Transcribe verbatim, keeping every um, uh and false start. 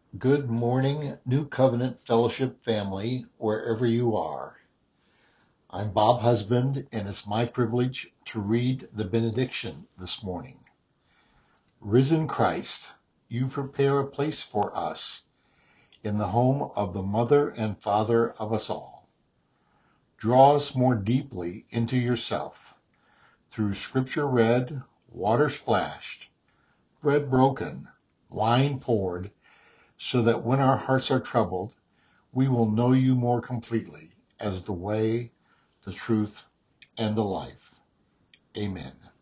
Good morning, New Covenant Fellowship family, wherever you are. I'm Bob Husband, and it's my privilege to read the benediction this morning. Risen Christ, you prepare a place for us in the home of the Mother and Father of us all. Draw us more deeply into yourself through scripture read, water splashed, bread broken, wine poured, so that when our hearts are troubled, we will know you more completely as the way, the truth, and the life. Amen.